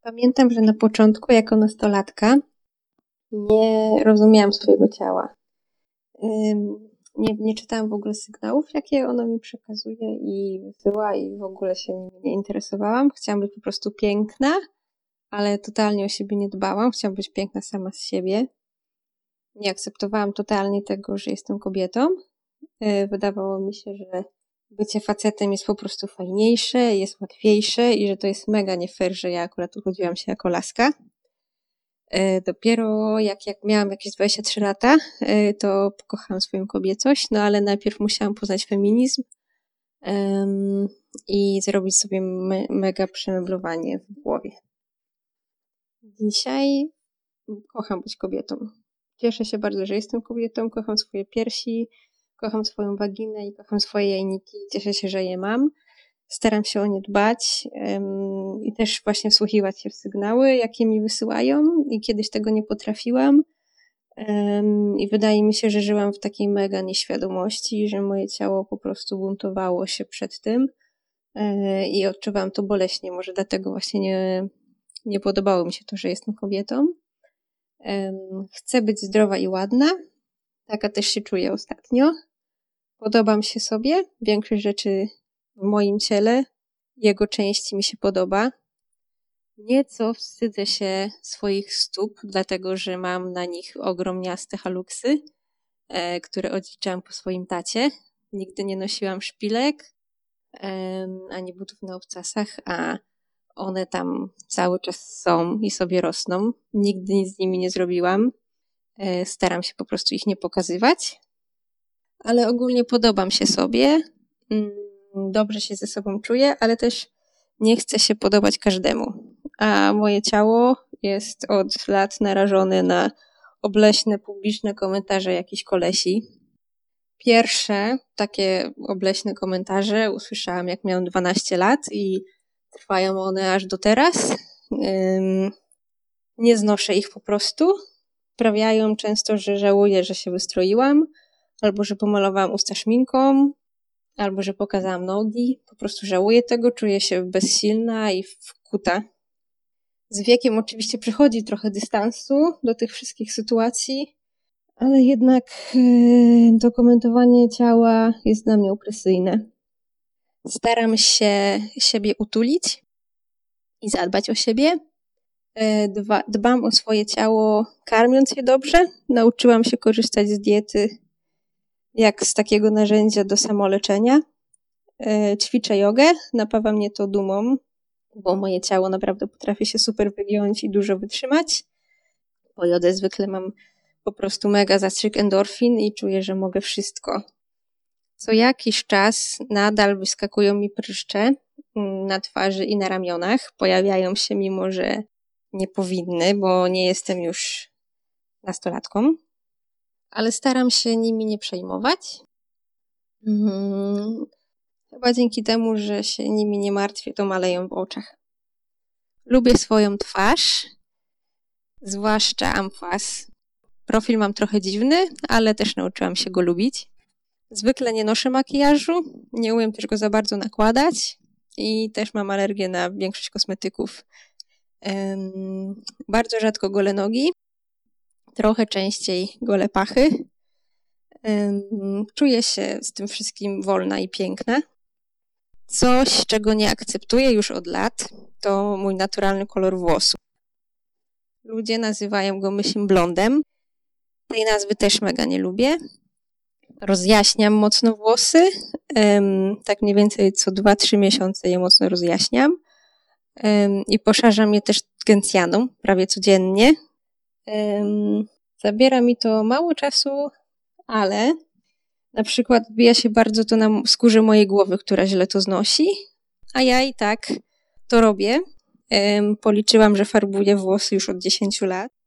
Pamiętam, że na początku, jako nastolatka, nie rozumiałam swojego ciała. Nie czytałam w ogóle sygnałów, jakie ono mi przekazuje i wysyła, i w ogóle się nimi nie interesowałam. Chciałam być po prostu piękna, ale totalnie o siebie nie dbałam. Chciałam być piękna sama z siebie. Nie akceptowałam totalnie tego, że jestem kobietą. Wydawało mi się, że bycie facetem jest po prostu fajniejsze, jest łatwiejsze i że to jest mega nie fair, że ja akurat urodziłam się jako laska. Dopiero jak miałam jakieś 23 lata, to pokochałam swoją kobiecość, no ale najpierw musiałam poznać feminizm i zrobić sobie mega przemeblowanie w głowie. Dzisiaj kocham być kobietą. Cieszę się bardzo, że jestem kobietą, kocham swoje piersi, kocham swoją waginę i kocham swoje jajniki. Cieszę się, że je mam. Staram się o nie dbać i też właśnie wsłuchiwać się w sygnały, jakie mi wysyłają, i kiedyś tego nie potrafiłam i wydaje mi się, że żyłam w takiej mega nieświadomości, że moje ciało po prostu buntowało się przed tym i odczuwałam to boleśnie. Może dlatego właśnie nie podobało mi się to, że jestem kobietą. Chcę być zdrowa i ładna. Taka też się czuję ostatnio. Podobam się sobie. Większość rzeczy w moim ciele, jego części mi się podoba. Nieco wstydzę się swoich stóp, dlatego że mam na nich ogromniaste haluksy, które odziedziczyłam po swoim tacie. Nigdy nie nosiłam szpilek, ani butów na obcasach, a one tam cały czas są i sobie rosną. Nigdy nic z nimi nie zrobiłam. Staram się po prostu ich nie pokazywać. Ale ogólnie podobam się sobie. Dobrze się ze sobą czuję, ale też nie chcę się podobać każdemu. A moje ciało jest od lat narażone na obleśne, publiczne komentarze jakichś kolesi. Pierwsze takie obleśne komentarze usłyszałam, jak miałam 12 lat i trwają one aż do teraz. Nie znoszę ich po prostu. Sprawiają często, że żałuję, że się wystroiłam, albo że pomalowałam usta szminką, albo że pokazałam nogi. Po prostu żałuję tego, czuję się bezsilna i wkuta. Z wiekiem oczywiście przychodzi trochę dystansu do tych wszystkich sytuacji, ale jednak to komentowanie ciała jest dla mnie opresyjne. Staram się siebie utulić i zadbać o siebie. Dbam o swoje ciało, karmiąc je dobrze. Nauczyłam się korzystać z diety jak z takiego narzędzia do samoleczenia. Ćwiczę jogę, napawa mnie to dumą, bo moje ciało naprawdę potrafi się super wygiąć i dużo wytrzymać. Po jodze zwykle mam po prostu mega zastrzyk endorfin i czuję, że mogę wszystko. Co jakiś czas nadal wyskakują mi pryszcze na twarzy i na ramionach. Pojawiają się, mimo że nie powinny, bo nie jestem już nastolatką. Ale staram się nimi nie przejmować. Chyba dzięki temu, że się nimi nie martwię, to maleją w oczach. Lubię swoją twarz, zwłaszcza amfas. Profil mam trochę dziwny, ale też nauczyłam się go lubić. Zwykle nie noszę makijażu, nie umiem też go za bardzo nakładać i też mam alergię na większość kosmetyków. Bardzo rzadko golę nogi, trochę częściej golę pachy. Czuję się z tym wszystkim wolna i piękna. Coś, czego nie akceptuję już od lat, to mój naturalny kolor włosów. Ludzie nazywają go myślim blondem. Tej nazwy też mega nie lubię. Rozjaśniam mocno włosy. Tak mniej więcej co 2-3 miesiące je mocno rozjaśniam. I poszarzam je też gencjaną prawie codziennie. Zabiera mi to mało czasu, ale na przykład odbija się bardzo to na skórze mojej głowy, która źle to znosi, a ja i tak to robię. Policzyłam, że farbuję włosy już od 10 lat.